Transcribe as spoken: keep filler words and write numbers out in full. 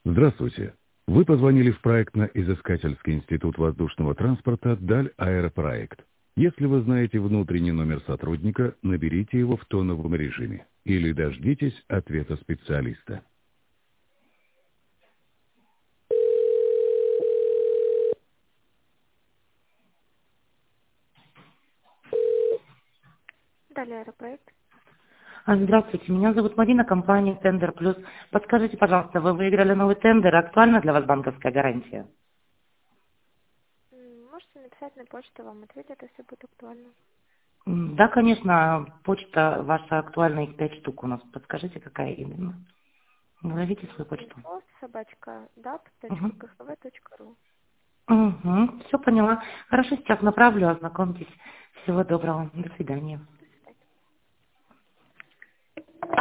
Здравствуйте. Вы позвонили в проектно-изыскательский институт воздушного транспорта «Даль Аэропроект». Если вы знаете внутренний номер сотрудника, наберите его в тоновом режиме или дождитесь ответа специалиста. Далее аэропроект. А, Здравствуйте, меня зовут Марина, компания Тендер Плюс. Подскажите, пожалуйста, вы выиграли новый тендер, актуальна для вас банковская гарантия? М, Можете написать на почту, вам ответят, если будет актуально. М, Да, конечно, почта ваша актуальна, их пять штук у нас. Подскажите, какая именно? Назовите свою почту. Инфо собачка дап Угу. точка кхв точка ру. Угу. Все поняла. Хорошо, сейчас направлю, ознакомьтесь. Всего доброго. До свидания.